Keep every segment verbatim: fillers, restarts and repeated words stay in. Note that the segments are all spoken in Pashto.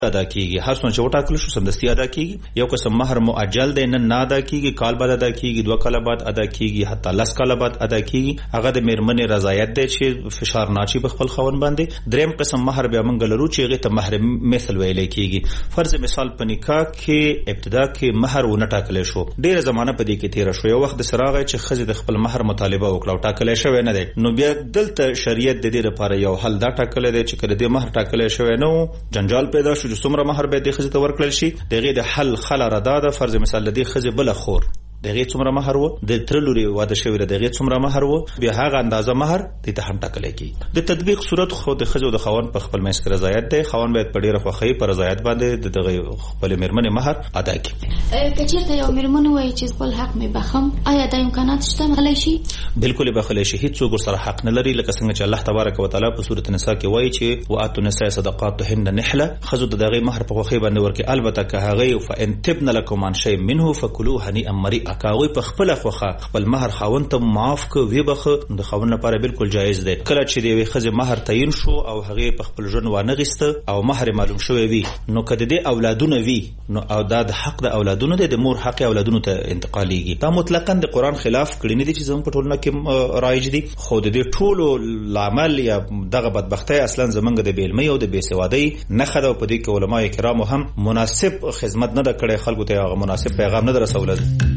ادا کیږي. هر څومره چې وټاکل شو سمدستي ادا کیږي. یو قسم مہر مؤجل دی، نن نه ادا کیږي، کال بعد ادا کیږي، دوه کال بعد ادا کیږي، حتی لس کال بعد ادا کیږي. هغه د میرمنې رضایت دی چې فشار ناچي په خپل خاوند باندې. دریم قسم مہر بیا موږ لرو چې هغه ته مہر مثل ویل کیږي. فرض مثال په نکاح کې ابتدا کې مہر ونه ټاکل شو، ډیره زمانہ په دې کې تیر شو، یو وخت د سراغه چې خزې د خپل مہر مطالبه وکړه او ټاکل شوی نه دی، نو بیا دلته شریعت د دې لپاره یو حل دا ټاکل دی چې کله دې مہر ټاکل شوی نو جنجال پیدا شو چې څومره مہر به د خزې ته ورکړل شي. دغه د حل خلا ردا ده. فرض مثال د دې خزې بل خور دغه څومره مہر وو، د تر لوري واده شوی دغه څومره مہر وو، بیا هغه اندازه مہر د ته هم ټاکل کیږي. د تطبیق صورت خو د خزو د خاوند په خپل منځ کې رضایت دی. خاوند باید په ډیره خوخی پر رضایت باندې دغه خپل میرمنې مہر ادا کړي. کچېرته یو میرمن وایي چې خپل حق مې بخم، آیا د امکانات شته غلی شي؟ بالکل بخلی شي. هیڅ څوک سره حق نه لري، لکه څنګه چې الله تبارک وتعالى په سورۃ النساء کې وایي چې واتو النساء صدقاتهن نحله، خزو دغه مہر په خوخی باندې ورکي. البته که هغه فان تبن لكم عن شيء منه فكلوه هنيئا مريئا، کاوی په خپل خوخه خپل مہر خاوند ته معاف کو وی بخه د خاوند لپاره بالکل جایز دی. کله چې دی خزه مہر تعین شو او هغه په خپل ژوند وانه غسته او مہر معلوم شوی وی، نو کده دی اولادونه وی، نو او د حق د اولادونو د مور حق اولادونو ته انتقالیږي. دا مطلقاً د قران خلاف کړي نه دي چې زموږ په ټولنه کې رایج دي. خو د دې ټولو لامل یا دغه بدبختی اصلا زمونږ د بیلمۍ او د بیسوادۍ نه خدای په دې کې علما کرام هم مناسب خدمت نه کړي، خلکو ته هغه مناسب پیغام نه رسول.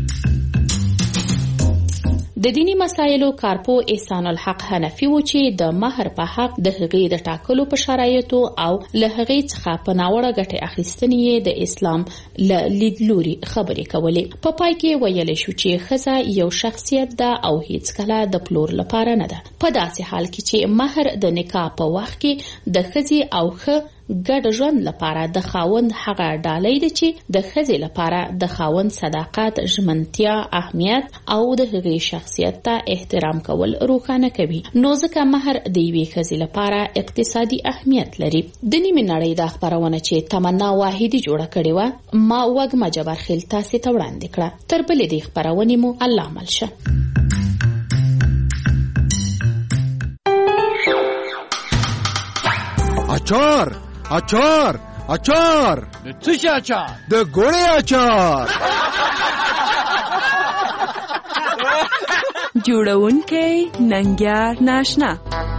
د دینی مسایلو کارپو احسان الحق حنفی و چې د مہر په حق د هغې د ټاکلو په شرایطو او له هغې څخه په ناوړه ګټې اخیستنې د اسلام له لیدلوري خبرې کولې. په پای کې ویل شو چې ښځه یو شخصیت ده او هیڅکله د پلور لپاره نه ده، په داسې حال کې چې مہر د نکاح په وخت کې د ښځې او ښه ګډ ژوند لپاره د خاوند هغه ډالۍ ده چې د ښځې لپاره د خاوند صداقت، ژمنتیا، اهمیت او د هغې شخصیت ته احترام کول روښانه کوي. نو ځکه مہر د یوې ښځې لپاره اقتصادي اهمیت لري. د نیمې نړۍ دا خپرونه چې تمنا واحدي جوړه کړې وه ما وږمه جبارخیل تاسې ته وړاندې کړه. تر بلې دې خپرونې مو الله مل شه. اچار اچار اچار د څه شي اچار؟ د ګوړې اچار. جوړونکی ننګیار ناشنا.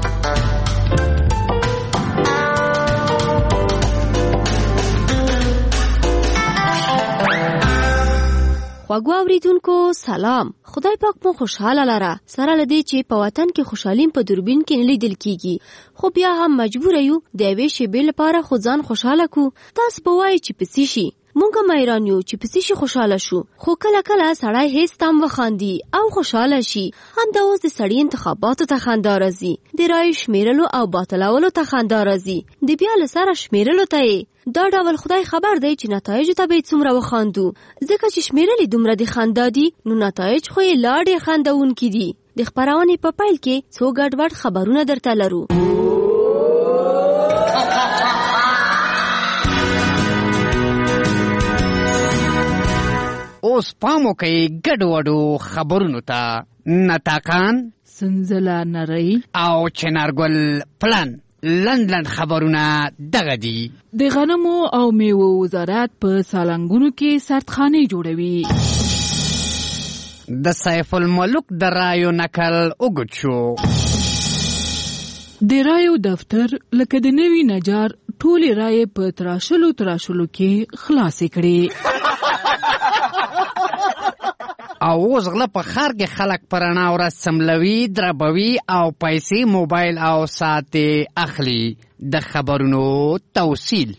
خواږه اوریدونکو سلام. خدای پاک مو خوشحاله لره. سره لدی چې په وطن کې خوشحالیم په دوربین کې نه لیدل کیږي، خو بیا هم مجبور یو د یوې شیبې لپاره خو ځان خوشحاله کو. تاسو به وایي چې پسې شي، مونږ هم حیران یو چې پسې شي خوشحاله شو، خو کله کله سړی هیڅ تام وخاندي او خوشحاله شي. همدا اوس د سړي انتخاباتو ته خندا راځي، د رایو شمیرلو او باطلولو ته خندا راځي، د بیا له سره شمیرلو ته. دا ډول خدای خبر دی چې نتایجو ته به څومره وخاندو، ځکه چې شمیرلې دومره د خندا دي نو نتایج خو یې لا ډېر خندونکي دي. د خپرونې په پیل کې څو ګډوډ خبرونه درته لرو. اوس پامو کوي ګډوډو خبرونو ته. نتاکان، سنزله نری او چنارګل پلان لند لند خبرونه دغه دي. د غنمو او میوو وزارت په سالنګونو کې سردخانې جوړوي. د سیف الملک د رایو نقل وګت شو. د رایو دفتر لکه د نوي نجار ټولې رایې په تراشلو تراشلو کې خلاصې کړې. او اوس غله په ښار کې خلک په رڼا ورځ سملوي، دربوي او پیسې موبایل او ساعتې اخلي. د خبرونو توصیل.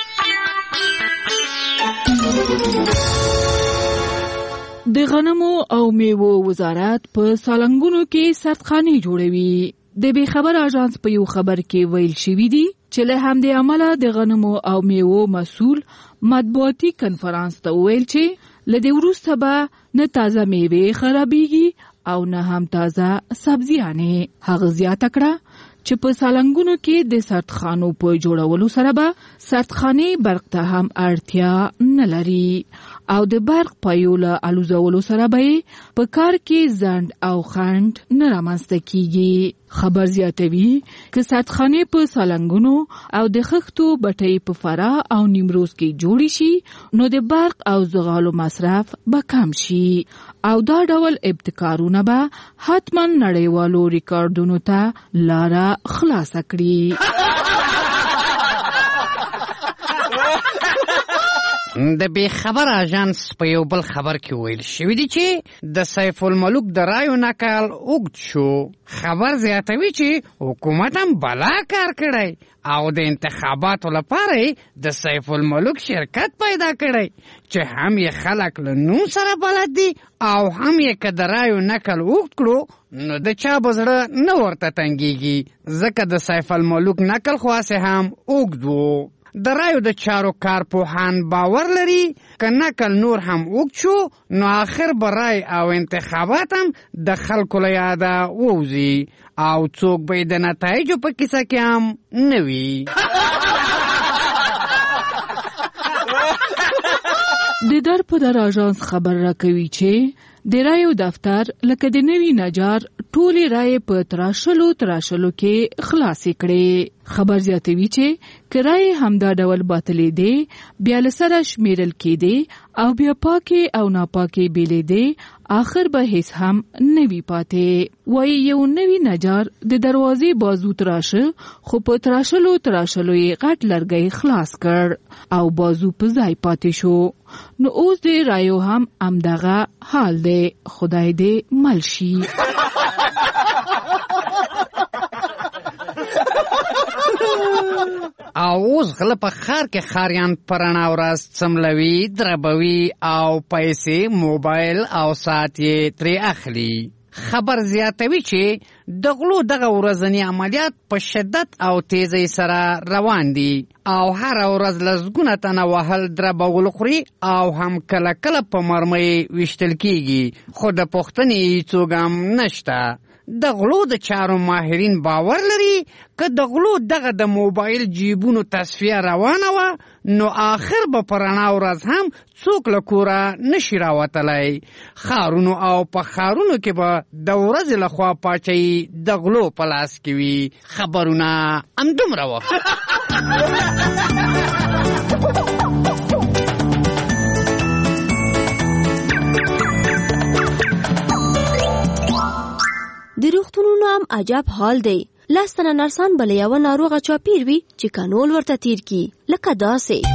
د غنمو او میوو وزارت په سالنګونو کې سردخانې جوړوي. د بې خبر اژانس په یو خبر کې ویل شوي دي چې له همدې امله د غنمو او میوو مسؤل مطبوعاتي کنفرانس ته ویل چې له دې وروسته به نه تازه میوې خرابېږي او نه هم تازه سبزیانې. هغه زیاته کړه چې په سالنګونو کې د سردخانو په جوړولو سره به سردخانې برق ته هم اړتیا نه لري او د برق پایو له الوزولو سره به په کار کې ځنډ او خنډ نه رامنځته کیږي. خبر زیاتوي که ساتخانې په سالنګونو او د خښتو بټۍ په فراه او نیمروز کې جوړې شي نو د برق او زغالو مصرف به کم شي او دا ډول ابتکارونه به حتما نړیوالو ریکارډونو ته لاره خلاصه کړي. د بې خبر اژانس په یو بل خبر کې ویل شوي دي چې د سیف الملوک د رایو نقل اوږد شو. خبر زیاتوي چې حکومت هم بلا کار کړی او د انتخاباتو لپاره د سیف الملوک شرکت پیدا کړی چې هم یې خلک له نوم سره بلد دي او هم یې که د رایو نقل اوږد کړو نو د چا به زړه نه ورته تنګېږي ځکه د سیف الملوک نقل خواصې هم اوږد و. د رایو د چارو کارپوهان باور لري که نقل نور هم اوږد شو نو آخر به رای او انتخابات هم د خلکو له یاده ووځي او څوک به د نتایجو په کیسه کې هم نه وي. د در په در اژانس خبر راکوي چې د رایو دفتر لکه د نوي نجار ټولې رایې په تراشلو تراشلو کې خلاصې کړې. خبر زیاتوي چې که رایې همدا ډول باطلې دي بیا له سره شمیرل کېدې او بیا پاکې او ناپاکې بیلېدې آخر به هیڅ هم نه وي پاتې. وایي یو نوي نجار د دروازې بازو تراشه خو په تراشلو تراشلو یې غټ لرګی خلاص کړ او بازو په ځای پاتې شو. نو اوس د رایو هم همدغه حال دی. خدای دې مل شي. او اوس غله په ښار کې ښاریان په رڼا ورځ څملوي دربوي او پیسې موبایل او ساعت یې ترې اخلي. خبر زیاتوي چې د غلو دغه ورځنی عملیات په شدت او تیزی سره روان دي او هر ورځ لسګونه تنه وهل دربول خوري او هم کله کله په مرمۍ ویشتل کیږي خو د پوښتنې څوک هم نشته. د غلو د چارو ماهرین باور لري که د غلو دغه د موبایل جیبونو تصفیه روانه وه نو آخر به په رڼا ورځ هم څوک له کوره نشي راوتلی. ښارونو او په ښارونو کې به د ورځې لخوا پاچهي د غلو په لاس کې وي. خبرونه همدومره وه. د روغتونونو هم عجب حال دی. لس تنه نرسان به له یوه ناروغه چاپیر وي چې کنول ورته تیر کي لکه داسې.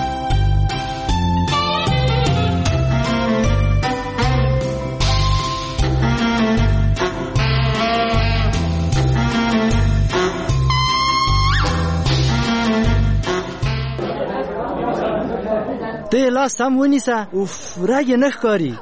ته لاس سم ونیسه. اوف رګ یې نه ښکاري.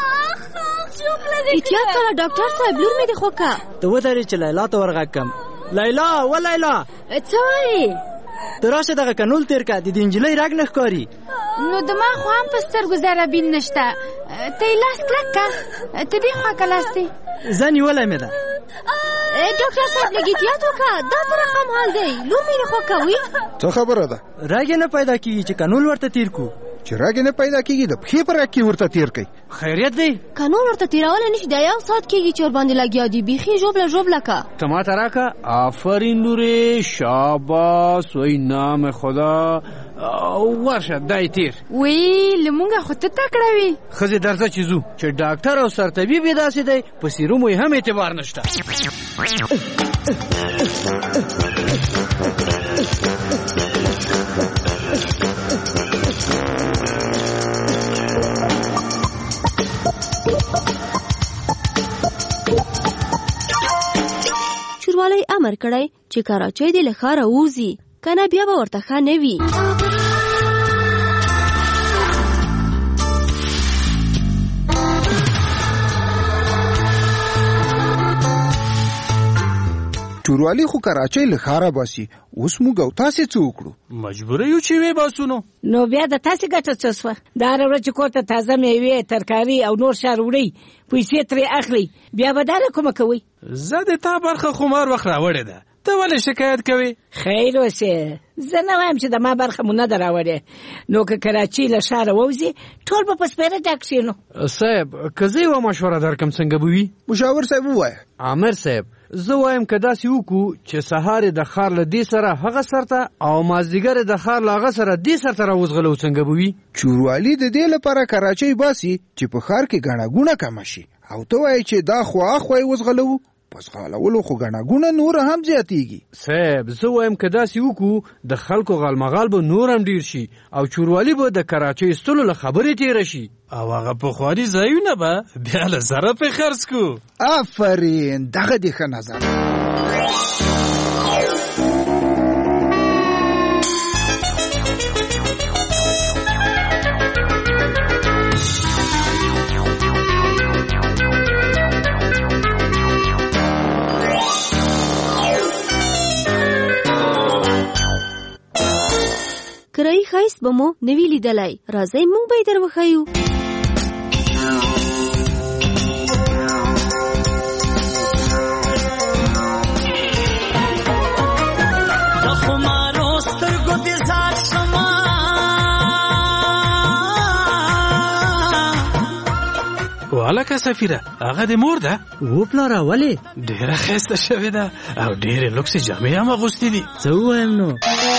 احتیاط کوه ډاکټر صاحب لور مې دې خوکه. ته ودرې چې لیلا ته ورغږ کم. لیلا و لیلا څه وایې؟ ته راشه دغه کنول تیر که د دې نجلۍ رګ نه ښکاري. نو د ما خو هم په سترګو ذره بین نشته. ته یې لاس کلک که ته دې خوا که لاس دی زه نیولی مې ده. ډاکټر صاحب لږ احتیاط وکړه. دا څه رقم حال دی؟ لور مې دې خوکه وي. څه خبره ده؟ رګ یې نه پیدا کېږي چې کنول ورته تیر کو. چې رګ نه پیدا کېږي د پښې په رګ کې ورته تیر کوي. خیریت دی؟ کنول ورته تیرولی نشي. دا یو ساعت کېږي چې ورباندې لګیا دي. بیخي ژوبله ژوبله که. ته ماته راکه. آفرین لورې شاباس وی نام خدا. ورشه دای تیر. وی لمونږه خو ته تکړه وي. ښځې درځه چې ځو چې ډاکټر او سرطبیب یې داسې دی په سیرومو یې هم اعتبار نشته. چوروالی امر کړی چې کراچۍ دې له ښاره ووځي کنه بیا به ورته ښه نه وي. چوروالی خو کراچۍ له ښاره باسي. اوس موږ او تاسې څه وکړو؟ مجبوره یو چې وی باسو. نو نو بیا د تاسې ګټه څه سوه؟ د هره ورځ چې کور ته تازه میوې ترکاري او نور شیان وړئ پیسې ترې اخلئ بیا به دا نه کومه کوئ؟ زه د تا برخه خو مار وخت راوړې ده. ته ولې شکایت کوي؟ خیر اوسې، زه نه وایم چې د ما برخه مو نه ده راوړې، نو که کراچي له ښاره ووځي ټول به په سپېره ډک شي. نو صاحب که زه یوه مشوره درکړم څنګه به وي؟ مشاور صاحب ووایه. عامر صاحب زه وایم که داسې وکړو چې سهار د ښار له دې سره هغه سر ته او مازدیګر د ښار له هغه سره دې سر ته راوځغلو څنګه به وي؟ چوروالي د دې لپاره کراچۍ باسي چې په ښار کې ګڼه ګوڼه کمه شي، او ته وایې چې دا خوا اخوا یې وځغلوو، پس غالولو خو ګڼه ګوڼه نور هم زیاتېږي. صاحب زه وایم که داسې وکړو د خلکو غالمغال به نور هم ډېر شي او چوروالي به د کراچۍ ایستلو له خبرې تېره شي او هغه پخواني ځایونه به بیا له زره پرې خرڅ کړو. آفرین، دغه دې ښه نظر. کرایي ښایست به مو نوي لیدلی، راځئ موږ به یې در وښیو. والکه سفیره هغه د مور ده؟ و پلاره ولې؟ ډېره ښایسته شوې ده او ډېرې لوکسې جامې هم اغوستې دي. څه ووایم نو؟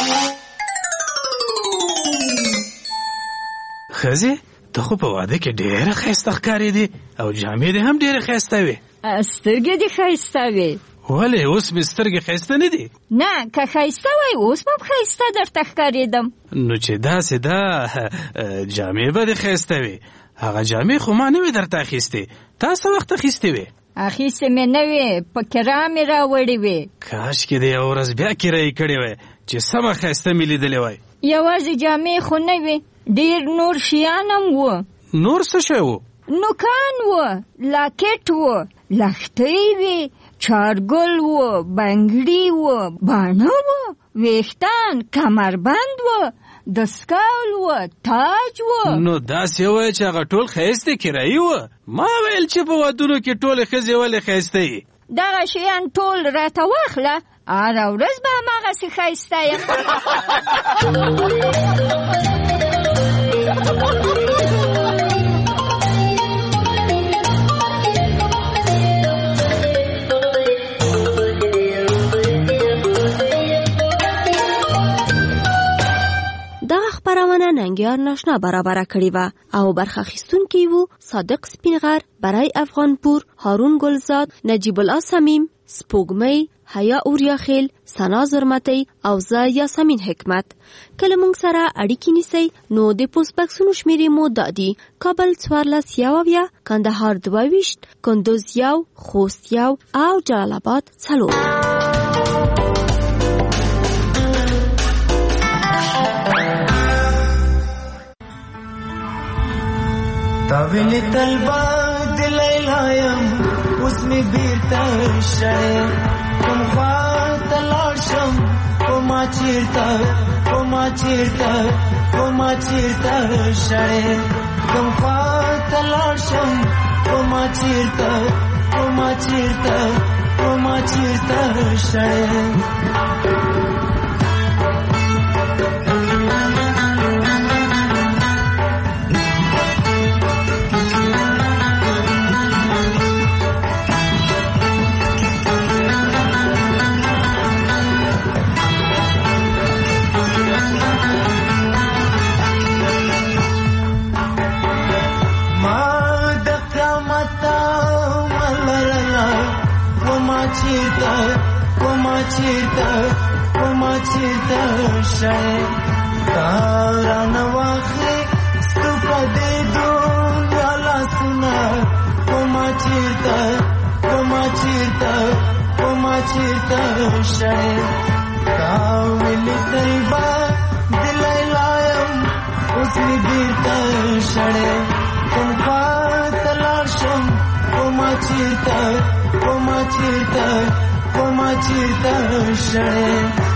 ښځې ته خو په واده کې ډېره ښایسته ښکارېدې او جامې دې هم ډېرې ښایسته وې. سترګې دې ښایسته وې. ولې اوس مې سترګې ښایسته نه دي؟ نه که ښایسته وای اوس به ښایسته درته ښکارېدم. نو چې داسې ده جامې به دې ښایسته وې. هغه جامې خو ما نه وې درته اخیستې، تا څه وخت اخیستې وې؟ اخیستې مې نه وې، په کرا مې راوړې وې. کاشکې دې یوه ورځ بیا کرایي کړې وای چې سمه ښایسته مې لیدلې وای. یوازې جامې خو نه وې، ډېر نور شیان هم وو. نور څه شی وو؟ نوکان وو، لاکټ وو، لښتۍ وې، چارګل وو، بنګړي وو، باڼه وو، ویښتان، کمربند وو، دستکول وو، تاج وو. نو داسې وایه چې هغه ټول ښایسته کرایي وو. ما ویل چې په ودونو کې ټولې ښځې ولې ښایسته یي؟ دغه شیان ټول راته واخله، هره ورځ به هماغسې ښایسته یم. دغه خپرونه ننګیار ناشنا برابره کړې وه او برخه اخیستونکي وو صادق سپینغر، برای افغانپور، هارون ګلزاد، نجیب الله صمیم، سپوږمۍ، حیا اوریاخیل، سنا زرمتی او زه یاسمین حکمت. کله موږ سره اړیکې نیسئ نو د پوسټ بکسونو شمیرې مو دا دي: کابل څوارلس یو اویا، کندهار دوه ویشت، کندوز یو، خوست یو او جلال آباد څلور. تاویل طلبا دلی لایم اوس می بیرته شړې کوم خوا ته لاړ شم کومه چیرته کومه چیرته کومه چیرته شړې کوم خوا ته لاړ شم کومه چیرته کومه چیرته کومه چیرته شړې. چیرته کومه چیرته کومه چیرته شې تارانه واخلې ستو په دې دنیا لاسونه کومه چیرته کومه چیرته کومه چیرته شې تاویل طیبه دلای لایم اوس می بیرته شړې کوم خوا ته لاړ شم کومه چیرته کومه چیرته کومه چیرته شړې.